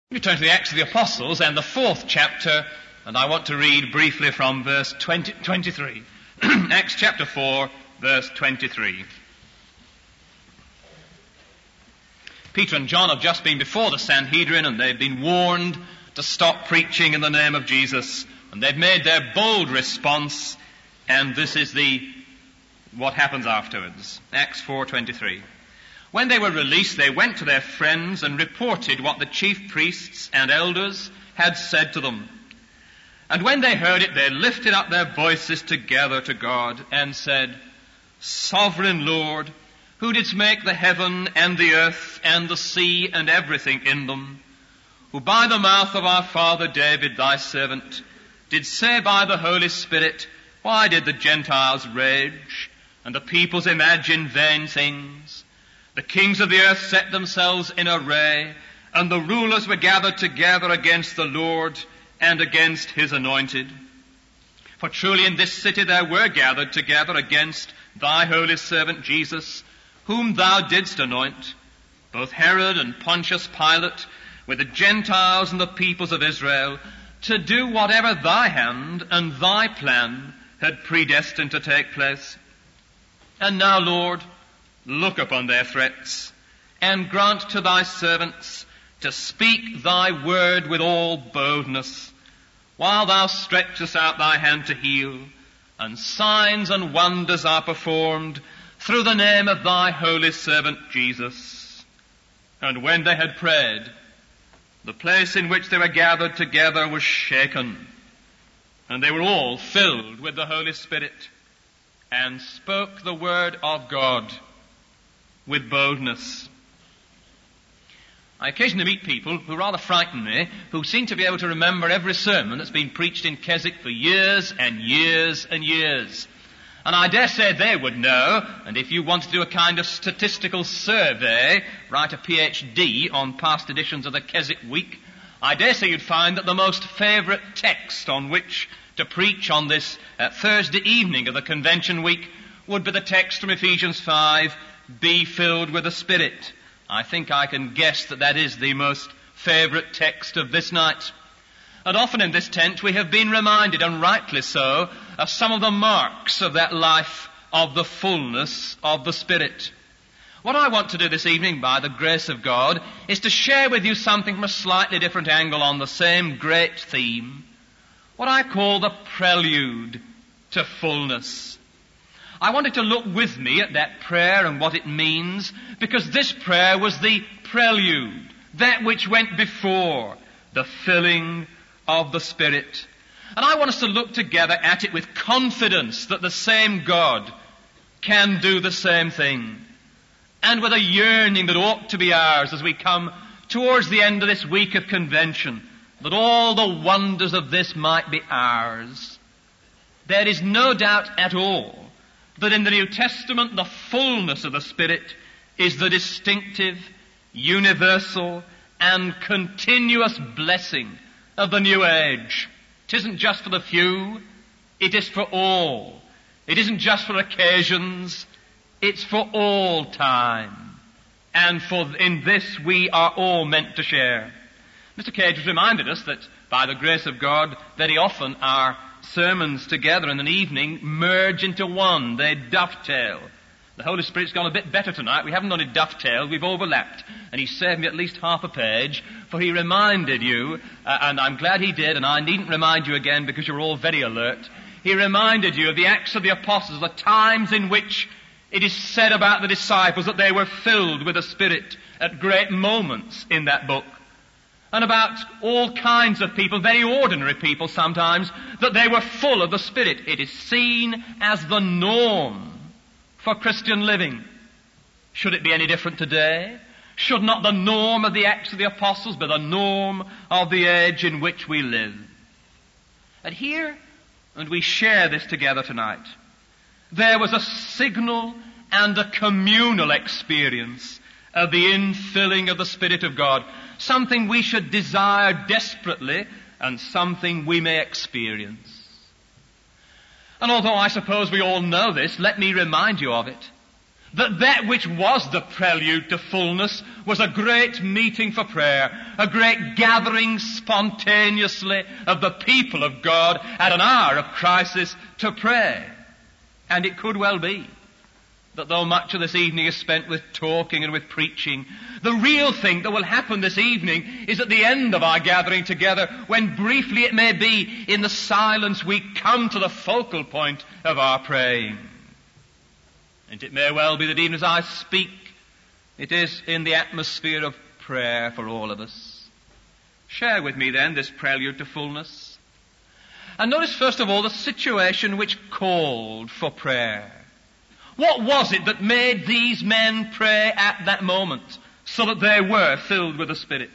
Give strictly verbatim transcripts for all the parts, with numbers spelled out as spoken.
We turn to the Acts of the Apostles and the fourth chapter, and I want to read briefly from verse twenty, twenty-three. Acts chapter four, verse twenty-three. Peter and John have just been before the Sanhedrin, and they've been warned to stop preaching in the name of Jesus, and they've made their bold response, and this is the what happens afterwards. Acts four twenty-three. When they were released, they went to their friends and reported what the chief priests and elders had said to them. And when they heard it, they lifted up their voices together to God and said, Sovereign Lord, who didst make the heaven and the earth and the sea and everything in them, who by the mouth of our father David, thy servant, did say by the Holy Spirit, why did the Gentiles rage and the peoples imagine vain things? The kings of the earth set themselves in array, and the rulers were gathered together against the Lord and against his anointed. For truly in this city there were gathered together against thy holy servant Jesus, whom thou didst anoint, both Herod and Pontius Pilate, with the Gentiles and the peoples of Israel, to do whatever thy hand and thy plan had predestined to take place. And now, Lord, look upon their threats, and grant to thy servants to speak thy word with all boldness, while thou stretchest out thy hand to heal, and signs and wonders are performed through the name of thy holy servant Jesus. And when they had prayed, the place in which they were gathered together was shaken, and they were all filled with the Holy Spirit, and spoke the word of God with boldness. I occasionally meet people who rather frighten me, who seem to be able to remember every sermon that's been preached in Keswick for years and years and years. And I dare say they would know, and if you want to do a kind of statistical survey, write a P H D on past editions of the Keswick Week, I dare say you'd find that the most favourite text on which to preach on this uh, Thursday evening of the Convention Week would be the text from Ephesians five, be filled with the Spirit. I think I can guess that that is the most favourite text of this night. And often in this tent we have been reminded, and rightly so, of some of the marks of that life of the fullness of the Spirit. What I want to do this evening, by the grace of God, is to share with you something from a slightly different angle on the same great theme, what I call the prelude to fullness. I wanted to look with me at that prayer and what it means, because this prayer was the prelude, that which went before the filling of the Spirit. And I want us to look together at it with confidence that the same God can do the same thing, and with a yearning that ought to be ours as we come towards the end of this week of convention, that all the wonders of this might be ours. There is no doubt at all that in the New Testament the fullness of the Spirit is the distinctive, universal, and continuous blessing of the new age. It isn't just for the few, it is for all. It isn't just for occasions, it's for all time. And for in this we are all meant to share. Mister Cage has reminded us that by the grace of God, very often our sermons together in an evening merge into one. They dovetail. The Holy Spirit's gone a bit better tonight. We haven't only dovetailed, we've overlapped. And he saved me at least half a page, for he reminded you, uh, and I'm glad he did, and I needn't remind you again because you're all very alert. He reminded you of the Acts of the Apostles, the times in which it is said about the disciples that they were filled with the Spirit at great moments in that book. And about all kinds of people, very ordinary people sometimes, that they were full of the Spirit. It is seen as the norm for Christian living. Should it be any different today? Should not the norm of the Acts of the Apostles be the norm of the age in which we live? And here, and we share this together tonight, there was a signal and a communal experience of the infilling of the Spirit of God. Something we should desire desperately, and something we may experience. And although I suppose we all know this, let me remind you of it. that that which was the prelude to fullness was a great meeting for prayer, a great gathering spontaneously of the people of God at an hour of crisis to pray. And it could well be that though much of this evening is spent with talking and with preaching, the real thing that will happen this evening is at the end of our gathering together, when briefly it may be in the silence we come to the focal point of our praying. And it may well be that even as I speak, it is in the atmosphere of prayer for all of us. Share with me then this prelude to fullness. And notice first of all the situation which called for prayer. What was it that made these men pray at that moment so that they were filled with the Spirit?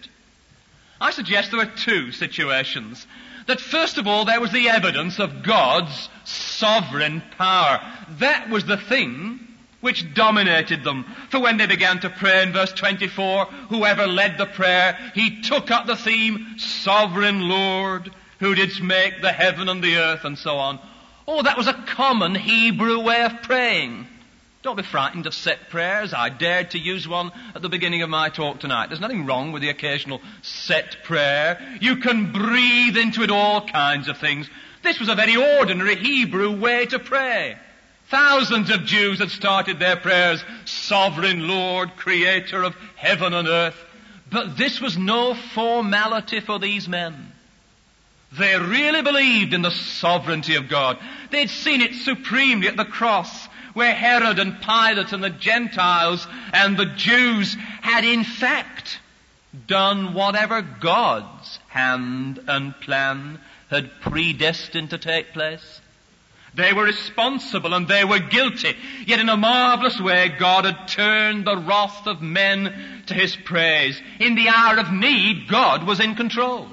I suggest there were two situations. That first of all there was the evidence of God's sovereign power. That was the thing which dominated them. For when they began to pray in verse twenty-four, whoever led the prayer, he took up the theme, Sovereign Lord, who didst make the heaven and the earth, and so on. Oh, that was a common Hebrew way of praying. Don't be frightened of set prayers. I dared to use one at the beginning of my talk tonight. There's nothing wrong with the occasional set prayer. You can breathe into it all kinds of things. This was a very ordinary Hebrew way to pray. Thousands of Jews had started their prayers, Sovereign Lord, Creator of heaven and earth. But this was no formality for these men. They really believed in the sovereignty of God. They'd seen it supremely at the cross, where Herod and Pilate and the Gentiles and the Jews had in fact done whatever God's hand and plan had predestined to take place. They were responsible and they were guilty, yet in a marvelous way God had turned the wrath of men to His praise. In the hour of need, God was in control.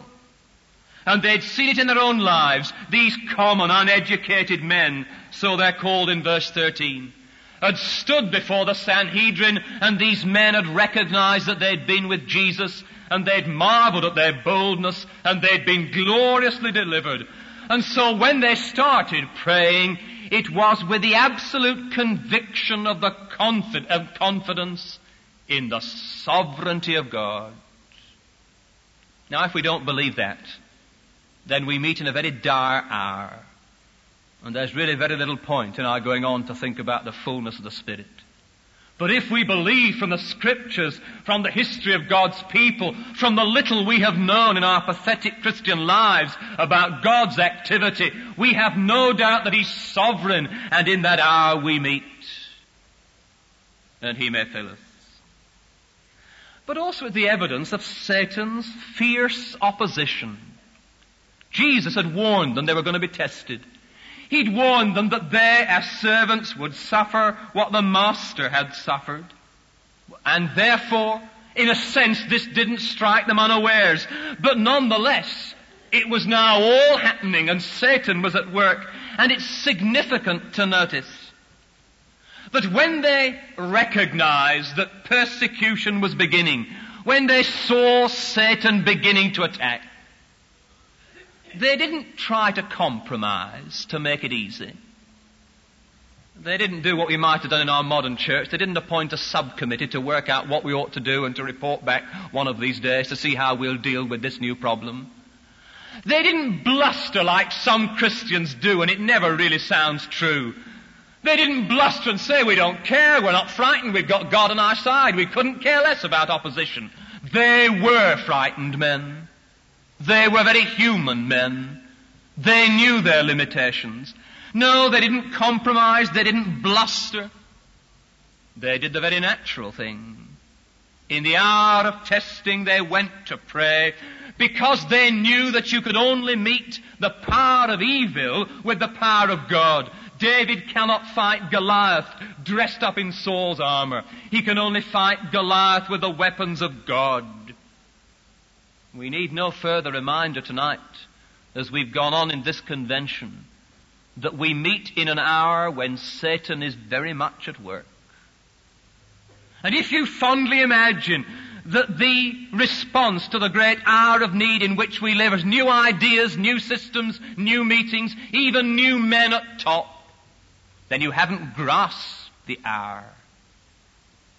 And they'd seen it in their own lives, these common, uneducated men, so they're called in verse thirteen, had stood before the Sanhedrin, and these men had recognized that they'd been with Jesus, and they'd marveled at their boldness, and they'd been gloriously delivered. And so when they started praying, it was with the absolute conviction of the confid- of confidence in the sovereignty of God. Now, if we don't believe that, then we meet in a very dire hour. And there's really very little point in our going on to think about the fullness of the Spirit. But if we believe from the Scriptures, from the history of God's people, from the little we have known in our pathetic Christian lives about God's activity, we have no doubt that He's sovereign, and in that hour we meet, and He may fill us. But also with the evidence of Satan's fierce opposition. Jesus had warned them they were going to be tested. He'd warned them that they, as servants, would suffer what the Master had suffered. And therefore, in a sense, this didn't strike them unawares. But nonetheless, it was now all happening and Satan was at work. And it's significant to notice that when they recognized that persecution was beginning, when they saw Satan beginning to attack, they didn't try to compromise to make it easy. They didn't do what we might have done in our modern church. They didn't appoint a subcommittee to work out what we ought to do and to report back one of these days to see how we'll deal with this new problem. They didn't bluster like some Christians do, and it never really sounds true. They didn't bluster and say, we don't care, we're not frightened, we've got God on our side, we couldn't care less about opposition. They were frightened men. They were very human men. They knew their limitations. No, they didn't compromise. They didn't bluster. They did the very natural thing. In the hour of testing, they went to pray because they knew that you could only meet the power of evil with the power of God. David cannot fight Goliath dressed up in Saul's armor. He can only fight Goliath with the weapons of God. We need no further reminder tonight, as we've gone on in this convention, that we meet in an hour when Satan is very much at work. And if you fondly imagine that the response to the great hour of need in which we live is new ideas, new systems, new meetings, even new men at top, then you haven't grasped the hour.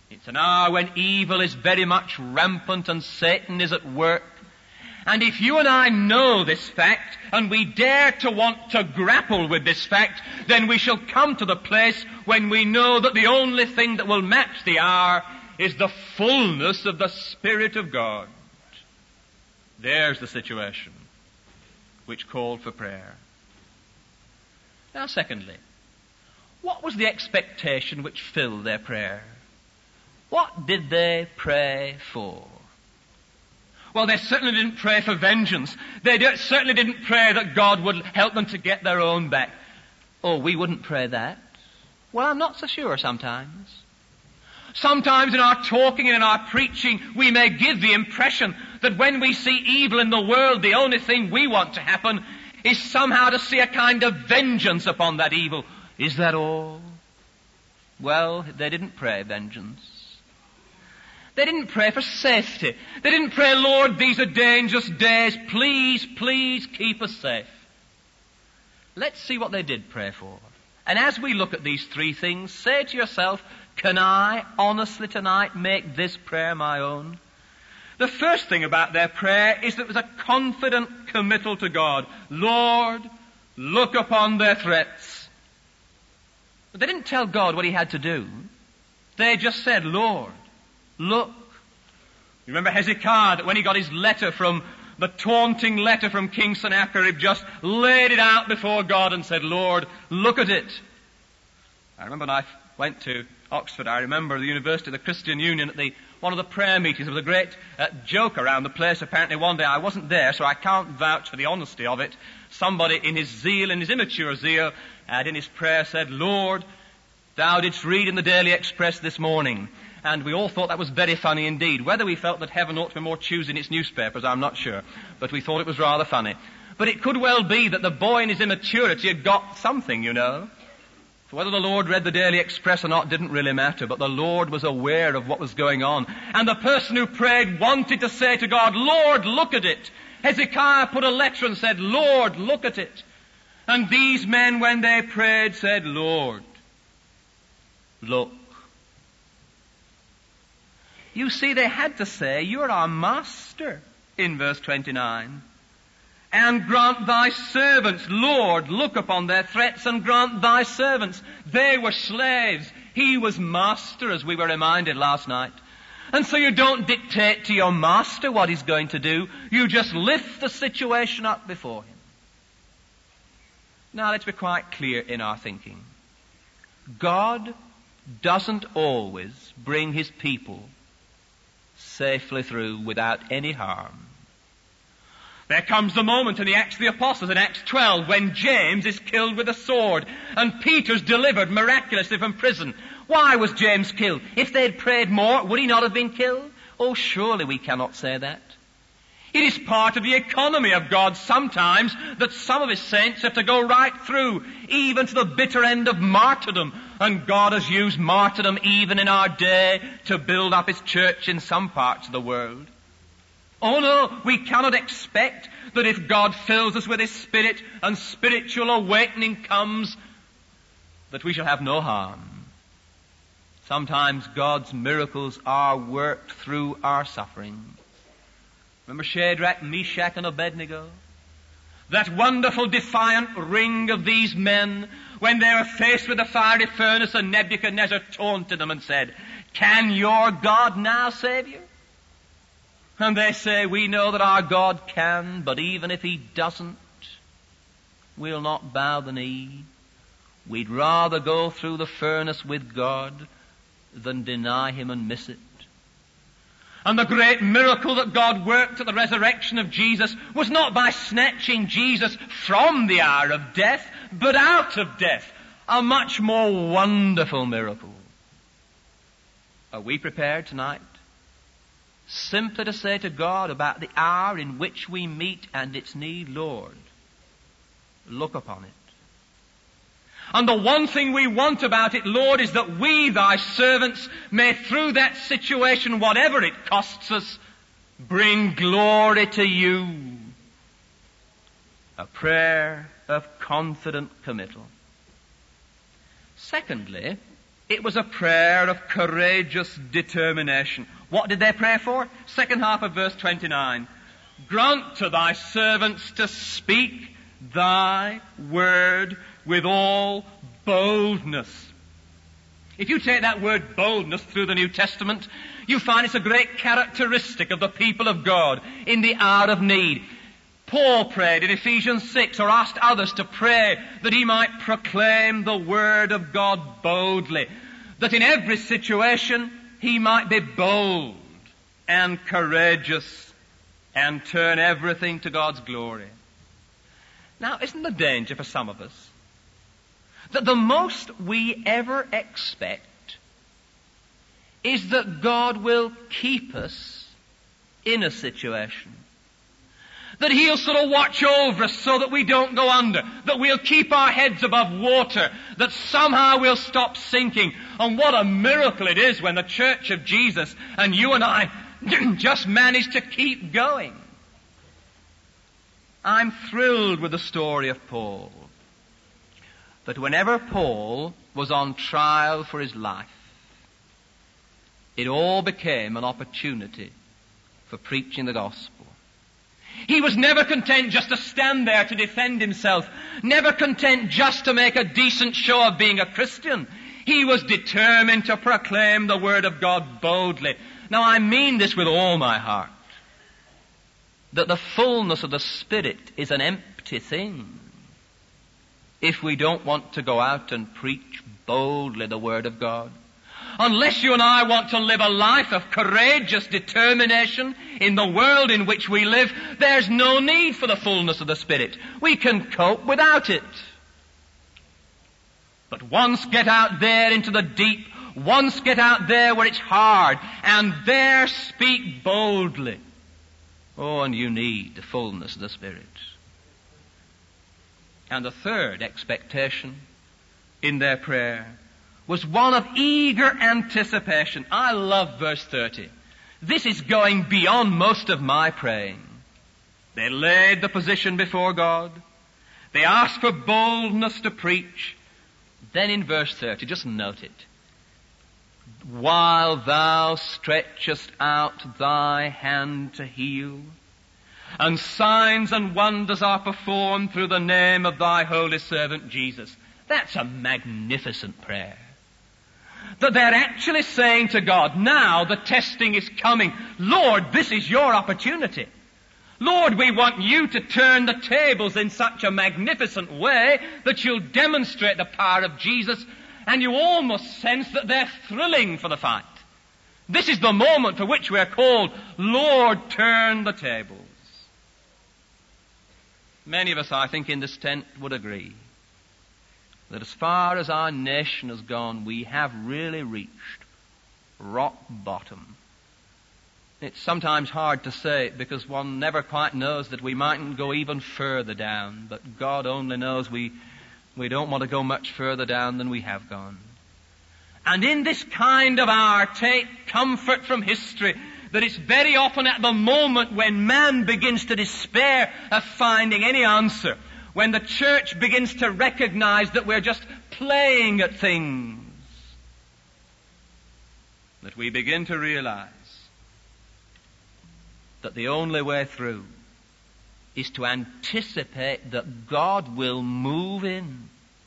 It's an hour when evil is very much rampant and Satan is at work. And if you and I know this fact, and we dare to want to grapple with this fact, then we shall come to the place when we know that the only thing that will match the hour is the fullness of the Spirit of God. There's the situation which called for prayer. Now, secondly, what was the expectation which filled their prayer? What did they pray for? Well, they certainly didn't pray for vengeance. They certainly didn't pray that God would help them to get their own back. Oh, we wouldn't pray that. Well, I'm not so sure sometimes. Sometimes in our talking and in our preaching, we may give the impression that when we see evil in the world, the only thing we want to happen is somehow to see a kind of vengeance upon that evil. Is that all? Well, they didn't pray vengeance. They didn't pray for safety. They didn't pray, Lord, these are dangerous days. Please, please keep us safe. Let's see what they did pray for. And as we look at these three things, say to yourself, can I honestly tonight make this prayer my own? The first thing about their prayer is that it was a confident committal to God. Lord, look upon their threats. But they didn't tell God what he had to do. They just said, Lord, look. You remember Hezekiah, that when he got his letter from, the taunting letter from King Sennacherib, just laid it out before God and said, Lord, look at it. I remember when I went to Oxford, I remember the University of the Christian Union at the, one of the prayer meetings. There was a great uh, joke around the place. Apparently one day I wasn't there, so I can't vouch for the honesty of it. Somebody in his zeal, in his immature zeal, and in his prayer said, Lord, thou didst read in the Daily Express this morning. And we all thought that was very funny indeed. Whether we felt that heaven ought to be more choosy in its newspapers, I'm not sure. But we thought it was rather funny. But it could well be that the boy in his immaturity had got something, you know. So whether the Lord read the Daily Express or not didn't really matter. But the Lord was aware of what was going on. And the person who prayed wanted to say to God, Lord, look at it. Hezekiah put a letter and said, Lord, look at it. And these men, when they prayed, said, Lord, look. You see, they had to say, you're our master, in verse twenty-nine. And grant thy servants, Lord, look upon their threats and grant thy servants. They were slaves. He was master, as we were reminded last night. And so you don't dictate to your master what he's going to do. You just lift the situation up before him. Now let's be quite clear in our thinking. God doesn't always bring his people safely through without any harm. There comes the moment in the Acts of the Apostles in Acts twelve when James is killed with a sword and Peter's delivered miraculously from prison. Why was James killed? If they had prayed more, would he not have been killed? Oh, surely we cannot say that. It is part of the economy of God sometimes that some of his saints have to go right through, even to the bitter end of martyrdom. And God has used martyrdom even in our day to build up his church in some parts of the world. Oh no, we cannot expect that if God fills us with his Spirit and spiritual awakening comes, that we shall have no harm. Sometimes God's miracles are worked through our suffering. Remember Shadrach, Meshach, and Abednego? That wonderful defiant ring of these men when they were faced with the fiery furnace and Nebuchadnezzar taunted them and said, can your God now save you? And they say, we know that our God can, but even if he doesn't, we'll not bow the knee. We'd rather go through the furnace with God than deny him and miss it. And the great miracle that God worked at the resurrection of Jesus was not by snatching Jesus from the hour of death, but out of death. A much more wonderful miracle. Are we prepared tonight simply to say to God about the hour in which we meet and its need, Lord, look upon it? And the one thing we want about it, Lord, is that we, thy servants, may through that situation, whatever it costs us, bring glory to you. A prayer of confident committal. Secondly, It was a prayer of courageous determination. What did they pray for? Second half of verse twenty-nine. Grant to thy servants to speak thy word with all boldness. If you take that word boldness through the New Testament, you find it's a great characteristic of the people of God in the hour of need. Paul prayed in Ephesians six, or asked others to pray that he might proclaim the word of God boldly, that in every situation he might be bold and courageous and turn everything to God's glory. Now, isn't the danger for some of us that the most we ever expect is that God will keep us in a situation? That He'll sort of watch over us so that we don't go under, that we'll keep our heads above water, that somehow we'll stop sinking. And what a miracle it is when the Church of Jesus and you and I just manage to keep going. I'm thrilled with the story of Paul. That whenever Paul was on trial for his life, it all became an opportunity for preaching the gospel. He was never content just to stand there to defend himself, never content just to make a decent show of being a Christian. He was determined to proclaim the word of God boldly. Now, I mean this with all my heart, that the fullness of the Spirit is an empty thing if we don't want to go out and preach boldly the word of God. Unless you and I want to live a life of courageous determination in the world in which we live, there's no need for the fullness of the Spirit. We can cope without it. But once get out there into the deep, once get out there where it's hard, and there speak boldly. Oh, and you need the fullness of the Spirit. And the third expectation in their prayer was one of eager anticipation. I love verse thirty. This is going beyond most of my praying. They laid the position before God. They asked for boldness to preach. Then in verse thirty, just note it. While thou stretchest out thy hand to heal, and signs and wonders are performed through the name of thy holy servant Jesus. That's a magnificent prayer. That they're actually saying to God, now the testing is coming. Lord, this is your opportunity. Lord, we want you to turn the tables in such a magnificent way that you'll demonstrate the power of Jesus, and you almost sense that they're thrilling for the fight. This is the moment for which we're called, Lord, turn the tables. Many of us, I think, in this tent would agree that as far as our nation has gone, we have really reached rock bottom. It's sometimes hard to say because one never quite knows that we mightn't go even further down, but God only knows we, we don't want to go much further down than we have gone. And in this kind of hour, take comfort from history that it's very often at the moment when man begins to despair of finding any answer, when the church begins to recognize that we're just playing at things, that we begin to realize that the only way through is to anticipate that God will move in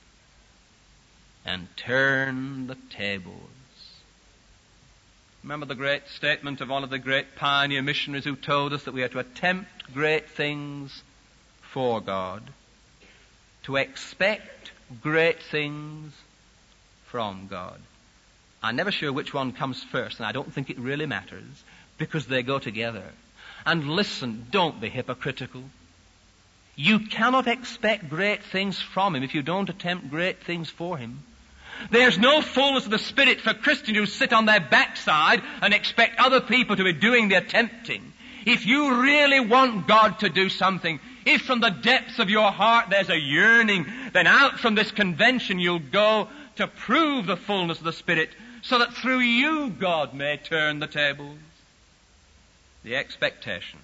and turn the tables. Remember the great statement of one of the great pioneer missionaries who told us that we are to attempt great things for God, to expect great things from God. I'm never sure which one comes first, and I don't think it really matters, because they go together. And listen, don't be hypocritical. You cannot expect great things from Him if you don't attempt great things for Him. There's no fullness of the Spirit for Christians who sit on their backside and expect other people to be doing the attempting. If you really want God to do something, if from the depths of your heart there's a yearning, then out from this convention you'll go to prove the fullness of the Spirit so that through you God may turn the tables. The expectation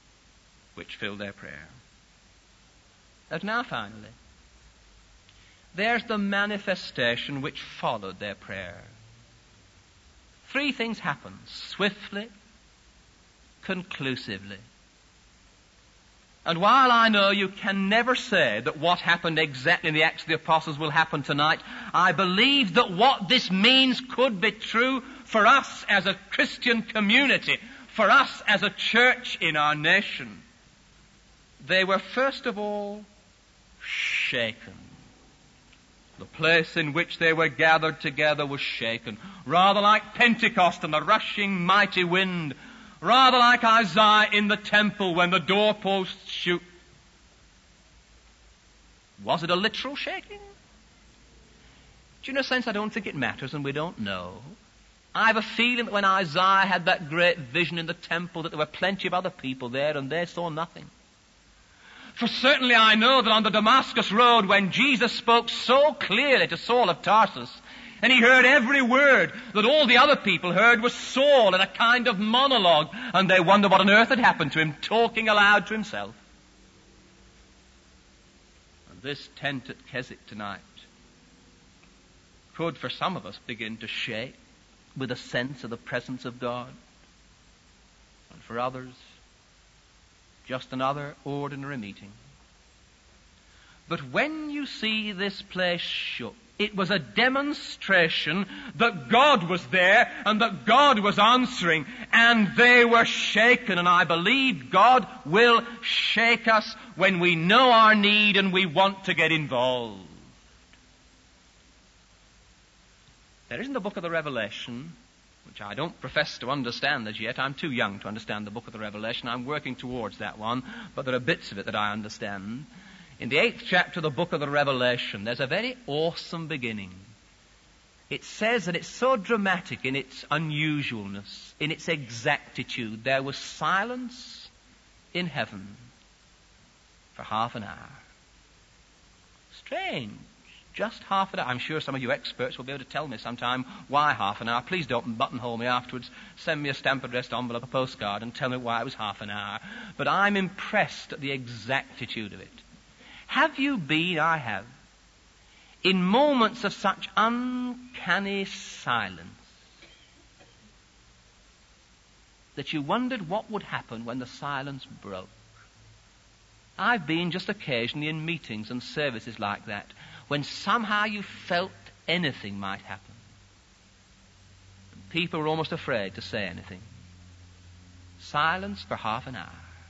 which filled their prayer. And now finally, there's the manifestation which followed their prayer. Three things happened: swiftly, conclusively. And while I know you can never say that what happened exactly in the Acts of the Apostles will happen tonight, I believe that what this means could be true for us as a Christian community, for us as a church in our nation. They were first of all shaken. The place in which they were gathered together was shaken, rather like Pentecost and the rushing mighty wind, rather like Isaiah in the temple when the doorposts shook. Was it a literal shaking? Do you know, sense, I don't think it matters, and we don't know. I have a feeling that when Isaiah had that great vision in the temple, that there were plenty of other people there, and they saw nothing. For certainly I know that on the Damascus road, when Jesus spoke so clearly to Saul of Tarsus, and he heard every word, that all the other people heard was Saul in a kind of monologue, and they wondered what on earth had happened to him, talking aloud to himself. And this tent at Keswick tonight could, for some of us, begin to shake with a sense of the presence of God. And for others, just another ordinary meeting. But when you see this place shook, it was a demonstration that God was there and that God was answering, and they were shaken. And I believe God will shake us when we know our need and we want to get involved. There is in the book of the Revelation, which I don't profess to understand as yet. I'm too young to understand the book of the Revelation. I'm working towards that one, but there are bits of it that I understand. In the eighth chapter of the book of the Revelation, there's a very awesome beginning. It says that it's so dramatic in its unusualness, in its exactitude. There was silence in heaven for half an hour. Strange. Just half an hour. I'm sure some of you experts will be able to tell me sometime why half an hour. Please don't buttonhole me afterwards. Send me a stamp-addressed envelope, a postcard, and tell me why it was half an hour. But I'm impressed at the exactitude of it. Have you been, I have, in moments of such uncanny silence that you wondered what would happen when the silence broke? I've been just occasionally in meetings and services like that, when somehow you felt anything might happen. People were almost afraid to say anything. Silence for half an hour.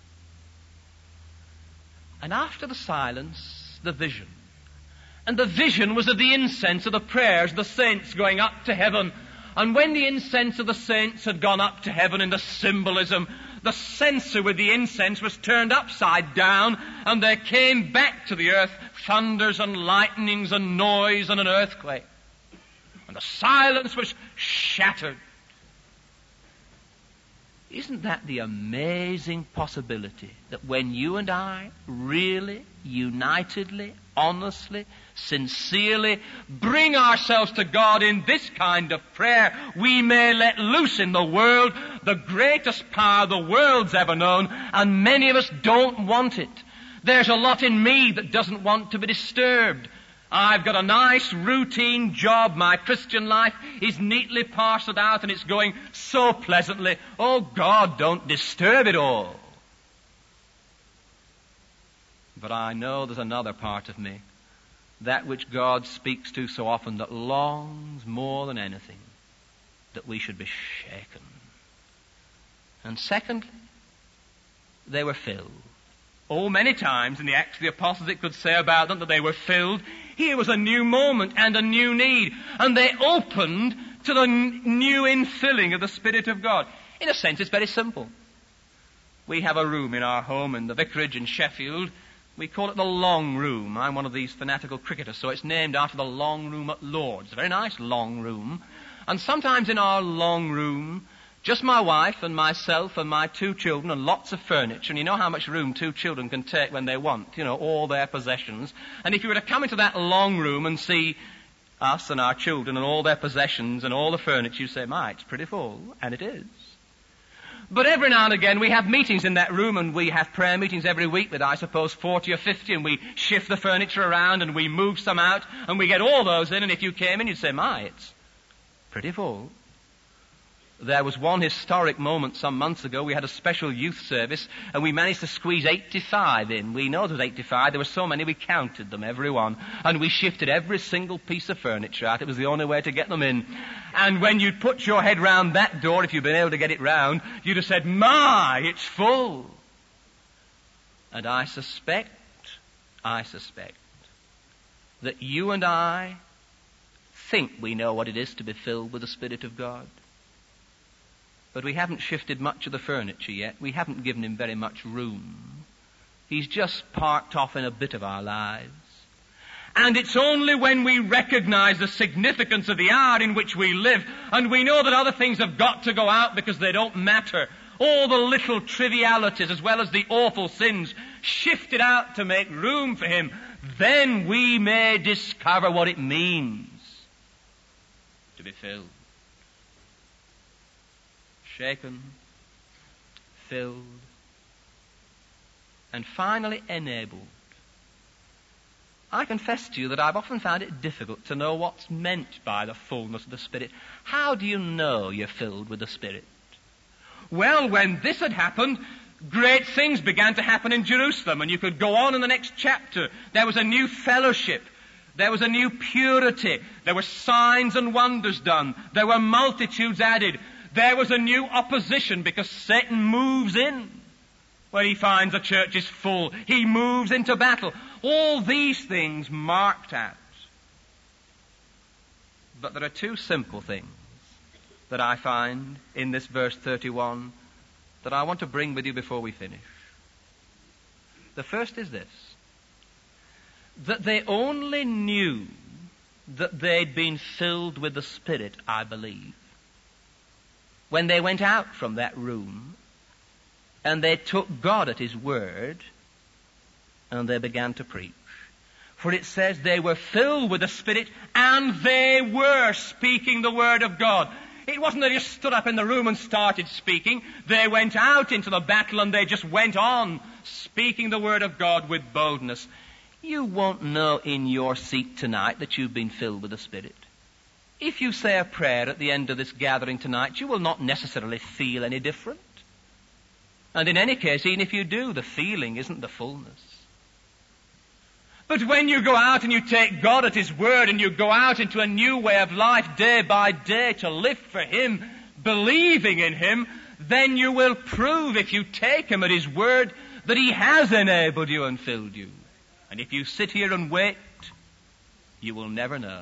And after the silence, the vision. And the vision was of the incense of the prayers of the saints going up to heaven. And when the incense of the saints had gone up to heaven in the symbolism, the censer with the incense was turned upside down, and there came back to the earth thunders and lightnings and noise and an earthquake. And the silence was shattered. Isn't that the amazing possibility that when you and I really, unitedly, honestly, sincerely bring ourselves to God in this kind of prayer, we may let loose in the world the greatest power the world's ever known, and many of us don't want it. There's a lot in me that doesn't want to be disturbed. I've got a nice routine job. My Christian life is neatly parceled out and it's going so pleasantly. Oh God, don't disturb it all. But I know there's another part of me, that which God speaks to so often, that longs more than anything that we should be shaken. And secondly, they were filled. Oh, many times in the Acts of the Apostles it could say about them that they were filled. Here was a new moment and a new need, and they opened to the n- new infilling of the Spirit of God. In a sense, it's very simple. We have a room in our home in the vicarage in Sheffield. We call it the long room. I'm one of these fanatical cricketers, so it's named after the long room at Lord's. A very nice long room. And sometimes in our long room, just my wife and myself and my two children and lots of furniture. And you know how much room two children can take when they want, you know, all their possessions. And if you were to come into that long room and see us and our children and all their possessions and all the furniture, you say, my, it's pretty full. And it is. But every now and again we have meetings in that room, and we have prayer meetings every week with, I suppose, forty or fifty, and we shift the furniture around and we move some out and we get all those in, and if you came in you'd say, my, it's pretty full. There was one historic moment some months ago. We had a special youth service and we managed to squeeze eighty-five in. We know there was eighty-five. There were so many we counted them, every one. And we shifted every single piece of furniture out. It was the only way to get them in. And when you'd put your head round that door, if you'd been able to get it round, you'd have said, my, it's full. And I suspect, I suspect that you and I think we know what it is to be filled with the Spirit of God. But we haven't shifted much of the furniture yet. We haven't given him very much room. He's just parked off in a bit of our lives. And it's only when we recognize the significance of the hour in which we live, and we know that other things have got to go out because they don't matter, all the little trivialities as well as the awful sins shifted out to make room for him, then we may discover what it means to be filled. Shaken, filled, and finally enabled. I confess to you that I've often found it difficult to know what's meant by the fullness of the Spirit. How do you know you're filled with the Spirit? Well, when this had happened, great things began to happen in Jerusalem, and you could go on in the next chapter. There was a new fellowship. There was a new purity. There were signs and wonders done. There were multitudes added. There was a new opposition because Satan moves in when he finds the church is full. He moves into battle. All these things marked out. But there are two simple things that I find in this verse thirty-one that I want to bring with you before we finish. The first is this: that they only knew that they'd been filled with the Spirit, I believe, when they went out from that room and they took God at his word and they began to preach. For it says they were filled with the Spirit and they were speaking the word of God. It wasn't that they just stood up in the room and started speaking. They went out into the battle and they just went on speaking the word of God with boldness. You won't know in your seat tonight that you've been filled with the Spirit. If you say a prayer at the end of this gathering tonight, you will not necessarily feel any different. And in any case, even if you do, the feeling isn't the fullness. But when you go out and you take God at his word and you go out into a new way of life day by day to live for him, believing in him, then you will prove, if you take him at his word, that he has enabled you and filled you. And if you sit here and wait, you will never know.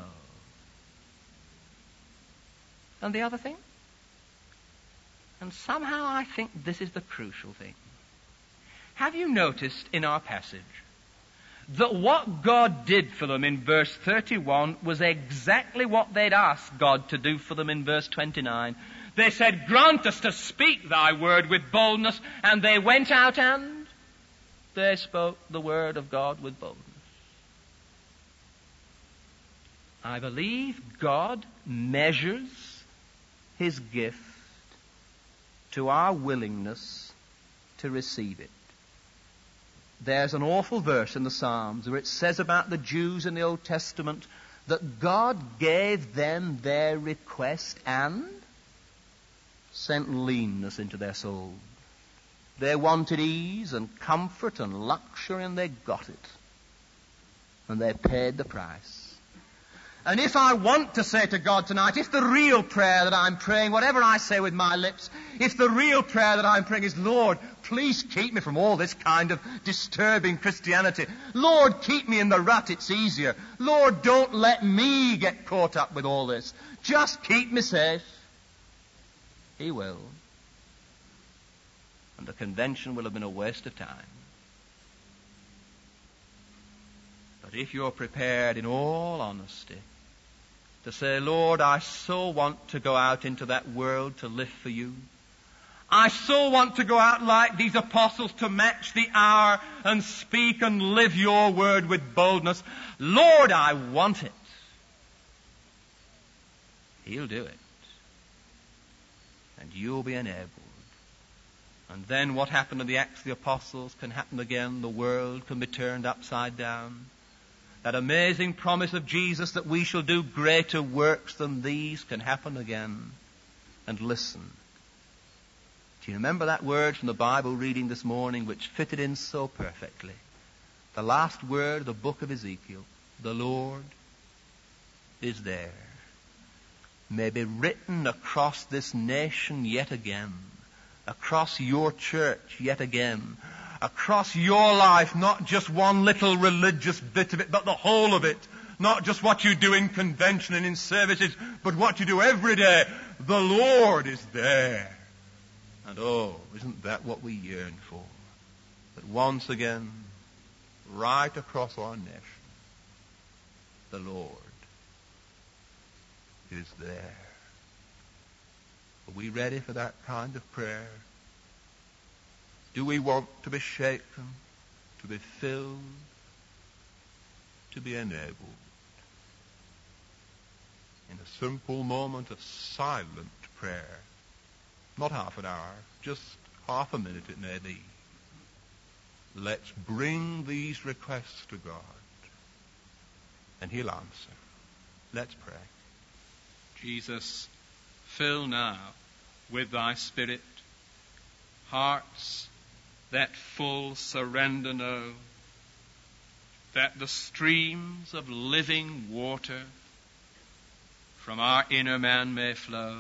And the other thing? And somehow I think this is the crucial thing. Have you noticed in our passage that what God did for them in verse thirty-one was exactly what they'd asked God to do for them in verse twenty-nine? They said, grant us to speak thy word with boldness, and they went out and they spoke the word of God with boldness. I believe God measures his gift to our willingness to receive it. There's an awful verse in the Psalms where it says about the Jews in the Old Testament that God gave them their request and sent leanness into their soul. They wanted ease and comfort and luxury, and they got it. And they paid the price. And if I want to say to God tonight, if the real prayer that I'm praying, whatever I say with my lips, if the real prayer that I'm praying is, Lord, please keep me from all this kind of disturbing Christianity. Lord, keep me in the rut, it's easier. Lord, don't let me get caught up with all this. Just keep me safe. He will. And the convention will have been a waste of time. But if you're prepared in all honesty to say, Lord, I so want to go out into that world to live for you. I so want to go out like these apostles to match the hour and speak and live your word with boldness. Lord, I want it. He'll do it. And you'll be enabled. And then what happened in the Acts of the Apostles can happen again. The world can be turned upside down. That amazing promise of Jesus that we shall do greater works than these can happen again. And listen. Do you remember that word from the Bible reading this morning which fitted in so perfectly? The last word of the book of Ezekiel. The Lord is there. May be written across this nation yet again. Across your church yet again. Across your life, not just one little religious bit of it, but the whole of it. Not just what you do in convention and in services, but what you do every day. The Lord is there. And oh, isn't that what we yearn for? That once again, right across our nation, the Lord is there. Are we ready for that kind of prayer? Do we want to be shaken, to be filled, to be enabled? In a simple moment of silent prayer, not half an hour, just half a minute it may be, let's bring these requests to God, and He'll answer. Let's pray. Jesus, fill now with thy Spirit hearts that full surrender know, that the streams of living water from our inner man may flow.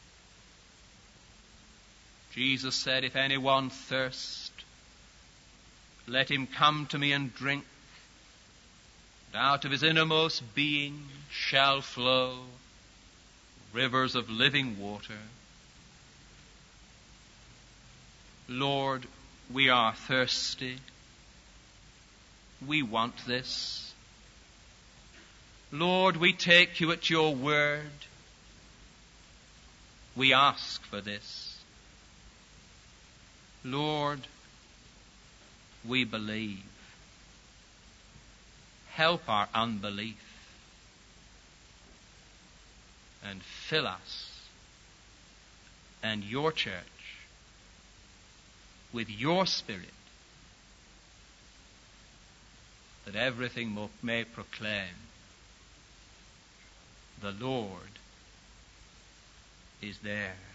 Jesus said, if anyone thirst, let him come to me and drink, and out of his innermost being shall flow rivers of living water. Lord, we are thirsty. We want this. Lord, we take you at your word. We ask for this. Lord, we believe. Help our unbelief and fill us and your church with your Spirit, that everything may proclaim the Lord is there.